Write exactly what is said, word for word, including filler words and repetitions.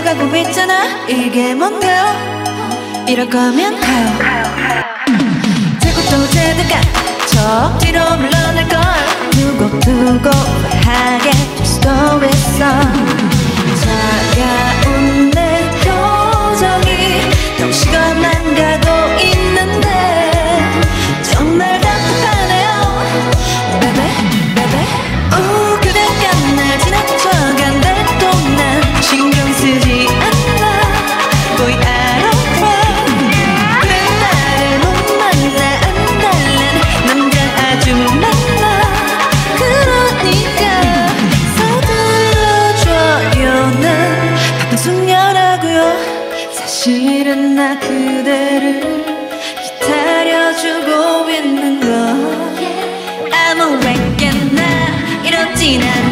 가고 있잖아. 이게 뭔데요? 이럴 거면 가요. 자꾸 또 제드가 저 뒤로 물러날걸. 두고 두고 하게 될 수도 있어. 차가운 내 표정이 더 식어만 가고 있는데 정말 답답하네요. Baby, baby. 오, 그대가 날 지나쳐간데도 난 신경 쓰지 않아. 거의 알아봐. 그래 나를 못 만나 안 달란 남자 아주 많아. 그러니까 서둘러줘요. 난 바쁜 숙녀라고요. 사실은 나 그대를 기다려주고 있는 거. 아무에게나 이렇진 않아.